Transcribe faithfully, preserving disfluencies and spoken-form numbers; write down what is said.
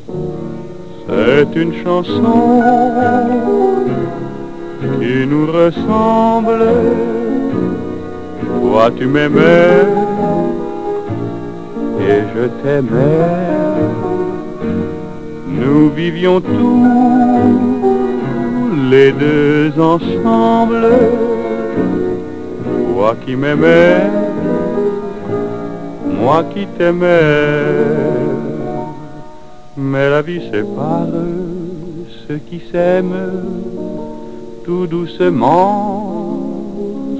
C'est une chanson qui nous ressemble. Toi tu m'aimais et je t'aimais. Nous vivions tous les deux ensemble. Toi qui m'aimais, moi qui t'aimais. Mais la vie sépare ceux qui s'aiment tout doucement.